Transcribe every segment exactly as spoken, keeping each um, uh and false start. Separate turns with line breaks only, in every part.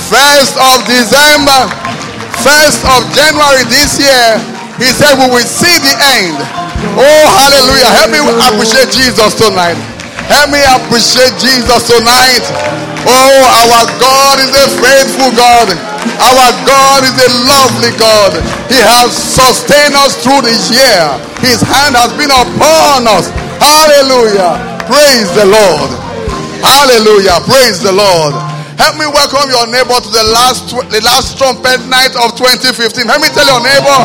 first of December, first of January this year, he said we will see the end. Oh, hallelujah. Help me appreciate Jesus tonight. Help me appreciate Jesus tonight. Oh, our God is a faithful God. Our God is a lovely God. He has sustained us through this year. His hand has been upon us. Hallelujah. Praise the Lord. Hallelujah. Praise the Lord. Help me welcome your neighbor to the last the last trumpet night of twenty fifteen. Help me tell your neighbor.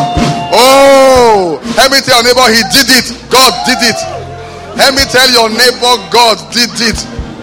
Oh, help me tell your neighbor he did it. God did it. Help me tell your neighbor God did it.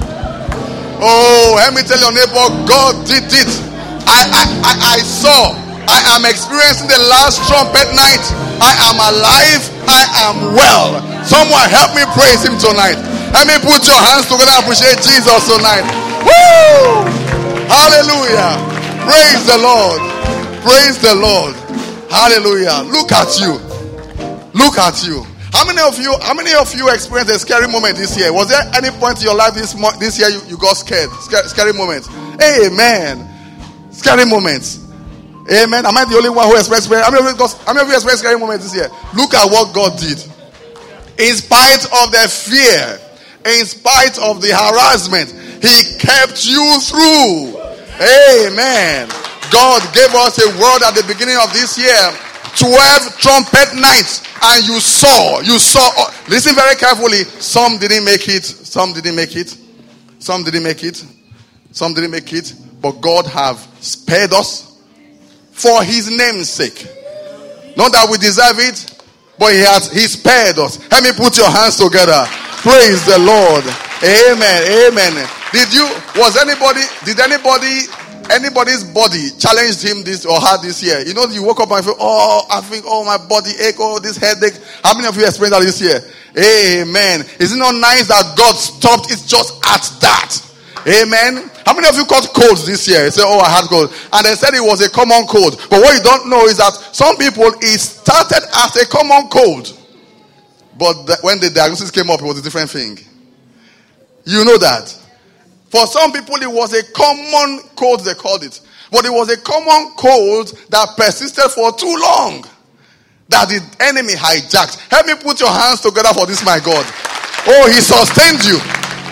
Oh, help me tell your neighbor God did it. I I I, I saw. I am experiencing the last trumpet night. I am alive. I am well. Someone help me praise him tonight. Let me put your hands together and appreciate Jesus tonight. Woo! Hallelujah. Praise the Lord. Praise the Lord. Hallelujah. Look at you. Look at you. How many of you, how many of you experienced a scary moment this year? Was there any point in your life this mo- this year you, you got scared? Scary, scary moments. Amen. Scary moments. Amen. Am I the only one who experienced scary? How many of you, how many of you experienced scary moments this year? Look at what God did. In spite of the fear, in spite of the harassment, he kept you through. Amen. God gave us a word at the beginning of this year. twelve trumpet nights. And you saw, you saw, listen very carefully. Some didn't make it. Some didn't make it. Some didn't make it. Some didn't make it. But God have spared us for his name's sake. Not that we deserve it, but he has, he spared us. Let me put your hands together. Praise the Lord. Amen. Amen. Did you, was anybody, did anybody, anybody's body challenged him this or had this year? You know, you woke up and feel, oh, I think, oh, my body ache, oh, this headache. How many of you experienced that this year? Amen. Is it not nice that God stopped it just at that? Amen. How many of you caught colds this year? You say, oh, I had cold. And they said it was a common cold. But what you don't know is that some people, it started as a common cold. But the, when the diagnosis came up, it was a different thing. You know that. For some people, it was a common cold, they called it. But it was a common cold that persisted for too long. That the enemy hijacked. Help me put your hands together for this, my God. Oh, he sustained you.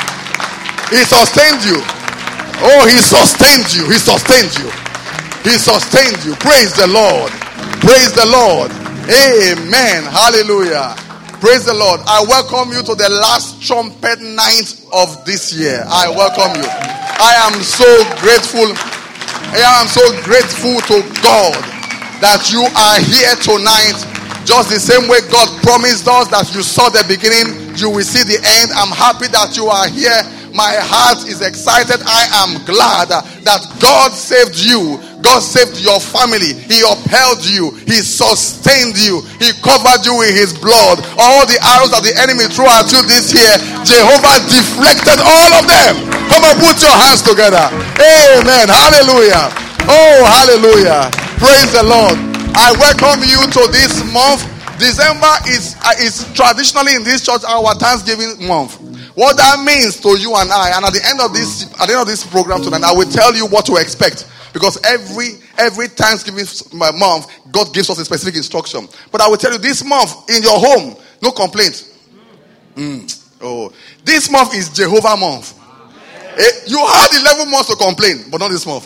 He sustained you. Oh, he sustained you. He sustained you. He sustained you. Praise the Lord. Praise the Lord. Amen. Hallelujah. Praise the Lord. I welcome you to the last trumpet night of this year. I welcome you. I am so grateful. I am so grateful to God that you are here tonight. Just the same way God promised us that you saw the beginning, you will see the end. I'm happy that you are here. My heart is excited. I am glad that God saved you. God saved your family. He upheld you. He sustained you. He covered you with his blood. All the arrows that the enemy threw at you this year, Jehovah deflected all of them. Come on, put your hands together. Amen. Hallelujah. Oh, hallelujah. Praise the Lord. I welcome you to this month. December is, uh, is traditionally in this church our Thanksgiving month. What that means to you and I, and at the end of this, at the end of this program tonight, I will tell you what to expect. Because every every Thanksgiving month, God gives us a specific instruction. But I will tell you, this month in your home, no complaint. Mm. Oh, this month is Jehovah month. Eh, you had eleven months to complain, but not this month.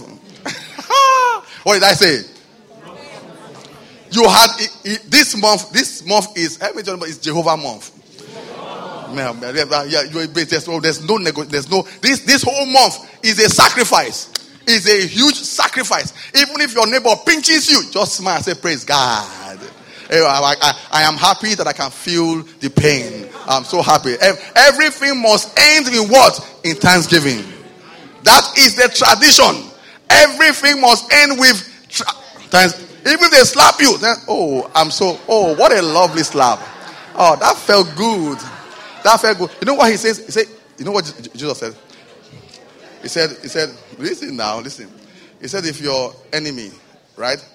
What did I say? You had it, it, this month. This month is is Jehovah month. Man, yeah, there's no, there's no, there's no. This this whole month is a sacrifice. It's a huge sacrifice. Even if your neighbor pinches you, just smile and say, "Praise God." I, I, I am happy that I can feel the pain. I'm so happy. Everything must end in what? In thanksgiving. That is the tradition. Everything must end with tra- thanks. Even if they slap you, then, oh, I'm so, oh, what a lovely slap. Oh, that felt good. That felt good. You know what he says? He said, you know what Jesus said? He said, he said, listen now, listen. He said, if your enemy, right?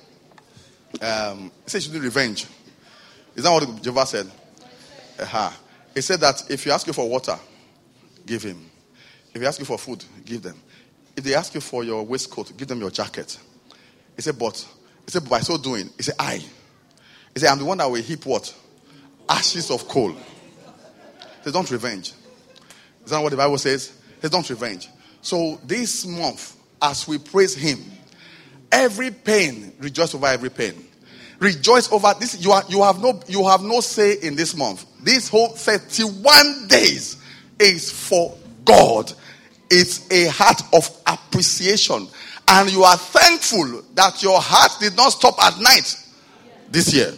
Um, he said you should do revenge. Is that what Jehovah said? Uh-huh. He said that if you ask you for water, give him. If you ask you for food, give them. if they ask you for your waistcoat, give them your jacket. He said, but, he said, by so doing, he said, I. He said, I'm the one that will heap what? Ashes of coal. He said, don't revenge. Is that what the Bible says? He said, don't revenge. So this month, as we praise him, every pain, rejoice over every pain. Rejoice over this. You are you have no you have no say in this month. This whole thirty-one days is for God. It's a heart of appreciation. And you are thankful that your heart did not stop at night this year.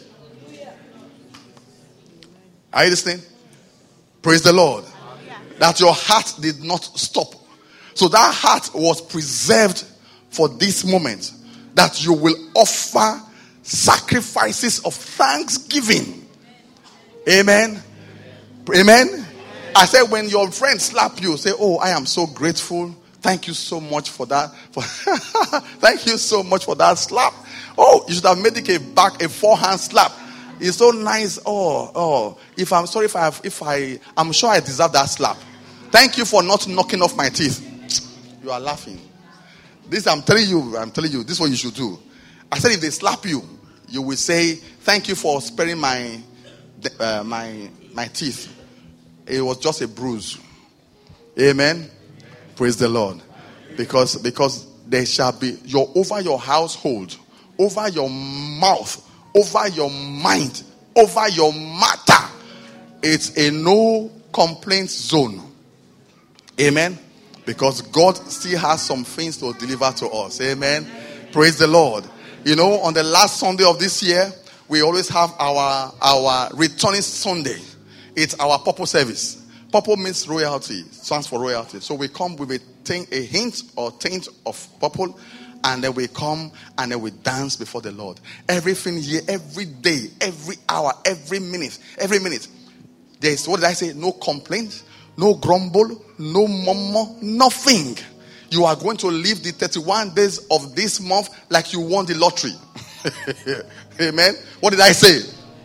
Are you listening? Praise the Lord. That your heart did not stop. So that heart was preserved for this moment. That you will offer sacrifices of thanksgiving. Amen. Amen. I said, when your friends slap you, say, oh, I am so grateful. Thank you so much for that. For Thank you so much for that slap. Oh, you should have made it a back, a forehand slap. It's so nice. Oh, oh. If I'm sorry if I have, if I, I'm sure I deserve that slap. Thank you for not knocking off my teeth. You are laughing. This I'm telling you, I'm telling you, this is what you should do. I said, if they slap you, you will say, thank you for sparing my, uh, my, my teeth. It was just a bruise. Amen. Praise the Lord. Because, because there shall be your over your household, over your mouth, over your mind, over your matter. It's a no complaint zone. Amen. Because God still has some things to deliver to us. Amen. Praise the Lord. You know, on the last Sunday of this year, we always have our, our returning Sunday. It's our purple service. Purple means royalty, stands for royalty. So we come with a, thing, a hint or taint of purple, and then we come and then we dance before the Lord. Everything here, every day, every hour, every minute, every minute. There's, what did I say? No complaint, no grumble, no murmur, nothing. You are going to live the thirty-one days of this month like you won the lottery. Amen. What did I say?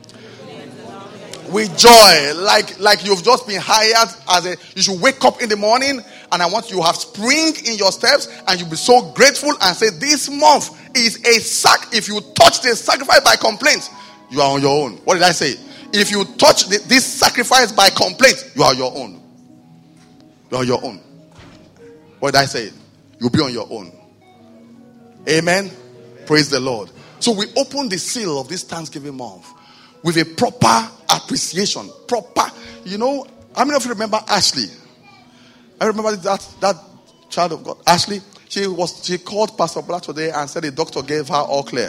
With joy, like like you've just been hired as a. You should wake up in the morning, and I want you to have spring in your steps, and you'll be so grateful and say, "This month is a sac." If you touch the sacrifice by complaint, you are on your own. What did I say? If you touch the, this sacrifice by complaint, you are your own. You are your own. What did I say? You'll be on your own. Amen. Praise the Lord. So we open the seal of this Thanksgiving month with a proper appreciation. Proper. You know, how many of you remember Ashley? I remember that that child of God. Ashley, she was she called Pastor Bola today and said the doctor gave her all clear.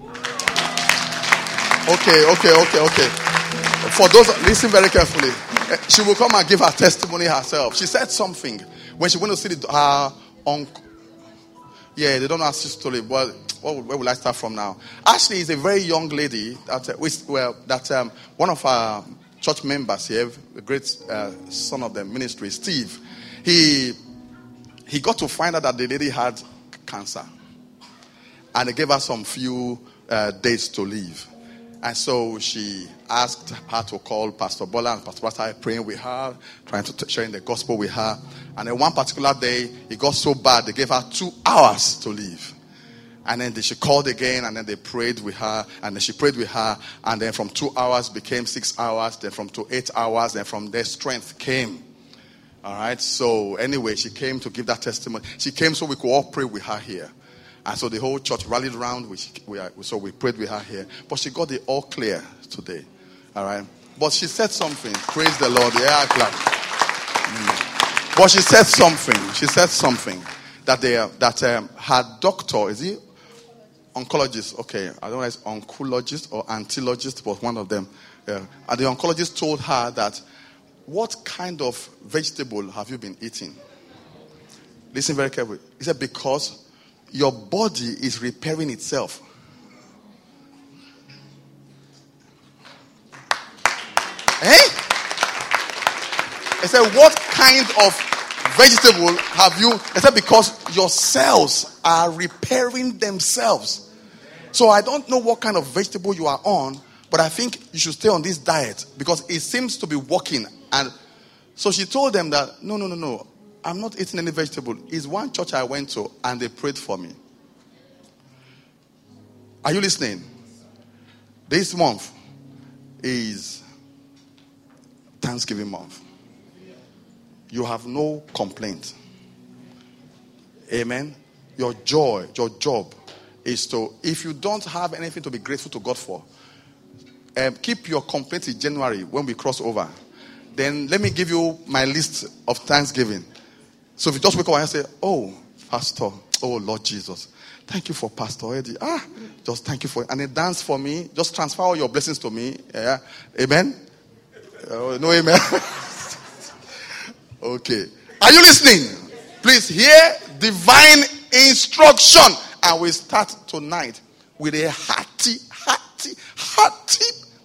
Okay, okay, okay, okay. For those, listen very carefully. She will come and give her testimony herself. She said something when she went to see the, her uncle. Yeah, they don't know her story. Well, where will I start from now? Ashley is a very young lady that, uh, well, that um, one of our church members here, a great uh, son of the ministry, Steve, he he got to find out that the lady had cancer. And they gave her some few uh, days to live. And so she asked her to call Pastor Bola, and Pastor Bola started praying with her, trying to t- sharing the gospel with her. And then one particular day, it got so bad, they gave her two hours to live. And then she called again, and then they prayed with her, and then she prayed with her, and then from two hours became six hours, then from to eight hours, then from there strength came. All right, so anyway, she came to give that testimony. She came so we could all pray with her here. And so the whole church rallied around. We, we, so we prayed with her here. But she got it all clear today. All right. But she said something. Praise the Lord. Yeah, clap. Mm. But she said something. She said something. That they, that um, her doctor, is he oncologist? Okay. I don't know if it's oncologist or antologist, but one of them. Yeah. And the oncologist told her that, what kind of vegetable have you been eating? Listen very carefully. He said, because your body is repairing itself. Eh? I said, what kind of vegetable have you? I said, because your cells are repairing themselves. So I don't know what kind of vegetable you are on, but I think you should stay on this diet because it seems to be working. And so she told them that, no, no, no, no. I'm not eating any vegetable. It's one church I went to and they prayed for me. Are you listening? This month is Thanksgiving month. You have no complaint. Amen. Your joy, your job is to, if you don't have anything to be grateful to God for, um, keep your complaint in January when we cross over. Then let me give you my list of Thanksgiving. So if you just wake up and say, oh, Pastor, oh, Lord Jesus, thank you for Pastor Eddie. Ah, just thank you for it. And then dance for me. Just transfer all your blessings to me. Yeah. Amen. Uh, no amen. Okay. Are you listening? Please hear divine instruction. And we start tonight with a hearty, hearty, hearty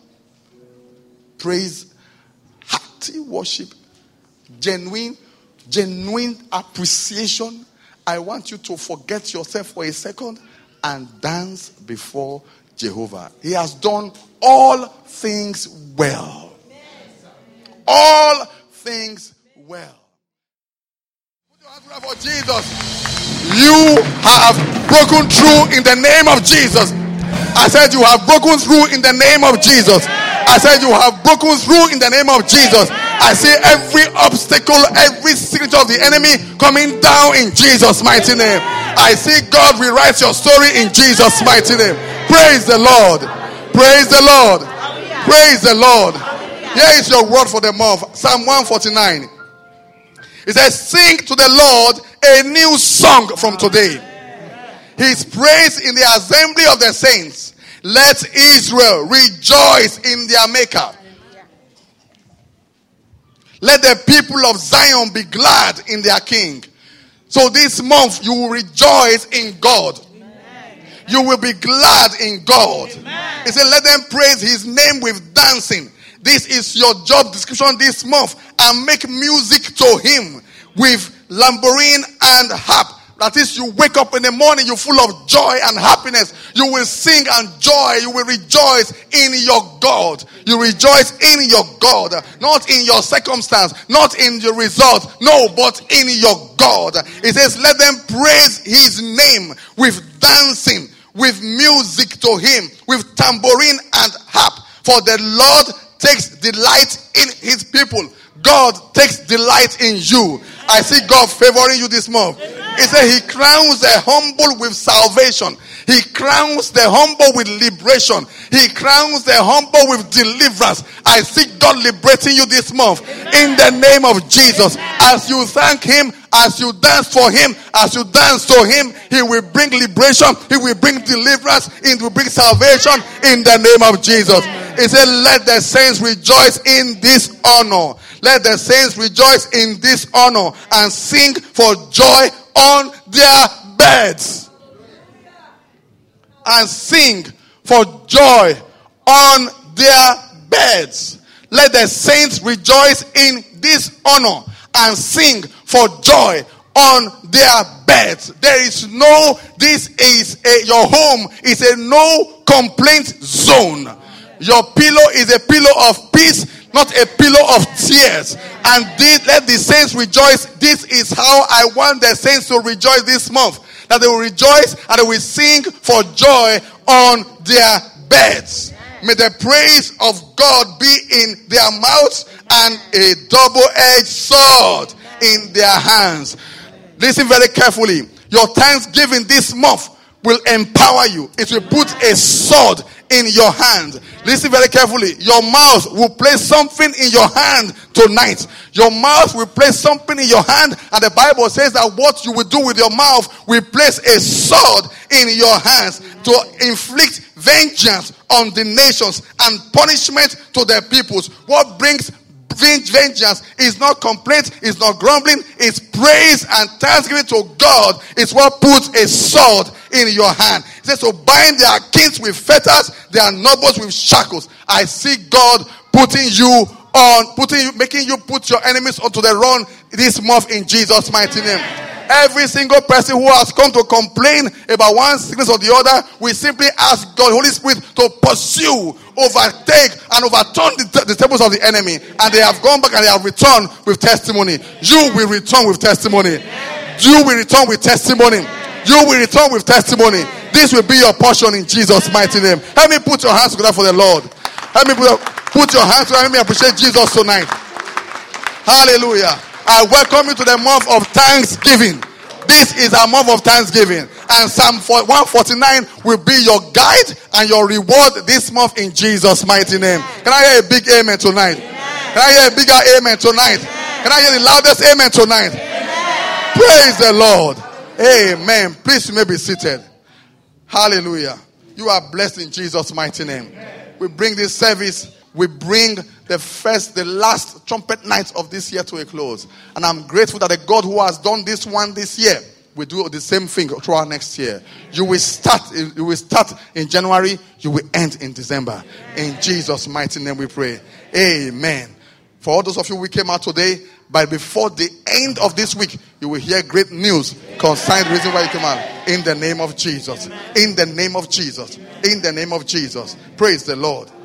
praise, hearty worship, genuine, genuine appreciation. I want you to forget yourself for a second and dance before Jehovah. He has done all things well. All things well. Put your hands together for Jesus. You have broken through in the name of Jesus. I said you have broken through in the name of Jesus. I said you have broken through in the name of Jesus. I see every obstacle, every signature of the enemy coming down in Jesus' mighty name. I see God rewrite your story in Jesus' mighty name. Praise the Lord. Praise the Lord. Praise the Lord. Here is your word for the month. Psalm one forty-nine. It says, sing to the Lord a new song from today. His praise in the assembly of the saints. Let Israel rejoice in their maker. Let the people of Zion be glad in their king. So this month you will rejoice in God. You will be glad in God. He said, let them praise his name with dancing. This is your job description this month. And make music to him with tambourine and harp. That is, you wake up in the morning, you're full of joy and happiness. You will sing and joy. You will rejoice in your God. You rejoice in your God. Not in your circumstance. Not in your result. No, but in your God. It says, let them praise his name with dancing, with music to him, with tambourine and harp. For the Lord takes delight in his people. God takes delight in you. I see God favoring you this month. He said he crowns the humble with salvation. He crowns the humble with liberation. He crowns the humble with deliverance. I see God liberating you this month. In the name of Jesus. As you thank him, as you dance for him, as you dance to him, he will bring liberation. He will bring deliverance. He will bring salvation in the name of Jesus. He said, let the saints rejoice in this honor. Let the saints rejoice in this honor and sing for joy on their beds. And sing for joy on their beds. Let the saints rejoice in this honor and sing for joy on their beds. There is no, this is a, your home is a no complaint zone. Your pillow is a pillow of peace, not a pillow of tears. And this, let the saints rejoice. This is how I want the saints to rejoice this month. That they will rejoice and they will sing for joy on their beds. May the praise of God be in their mouths and a double-edged sword in their hands. Listen very carefully. Your thanksgiving this month will empower you. It will put a sword in your hand. Listen very carefully. Your mouth will place something in your hand tonight. Your mouth will place something in your hand, and the Bible says that what you will do with your mouth will place a sword in your hands to inflict vengeance on the nations and punishment to their peoples. What brings vengeance is not complaint, is not grumbling, it's praise and thanksgiving to God. It's what puts a sword in your hand. It says, so bind their kings with fetters, their nobles with shackles. I see God putting you on, putting you, making you put your enemies onto the run this month in Jesus' mighty name. Every single person who has come to complain about one sickness or the other, we simply ask God, Holy Spirit, to pursue, overtake, and overturn the, the tables of the enemy. And they have gone back and they have returned with testimony. You will return with testimony. You will return with testimony. You will return with testimony. This will be your portion in Jesus' mighty name. Help me put your hands together for the Lord. Help me put, put your hands together. Let me appreciate Jesus tonight. Hallelujah. I welcome you to the month of Thanksgiving. This is a month of Thanksgiving. And Psalm one forty-nine will be your guide and your reward this month in Jesus' mighty name. Can I hear a big amen tonight? Can I hear a bigger amen tonight? Can I hear the loudest amen tonight? Praise the Lord. Amen. Please, you may be seated. Hallelujah. You are blessed in Jesus' mighty name. We bring this service, we bring the first, the last trumpet night of this year to a close. And I'm grateful that the God who has done this one this year will do the same thing throughout next year. You will start, you will start in January, you will end in December. In Jesus' mighty name we pray. Amen. For all those of you who came out today, but before the end of this week, you will hear great news concerning the reason why you came out. In the name of Jesus. In the name of Jesus. In the name of Jesus. Praise the Lord.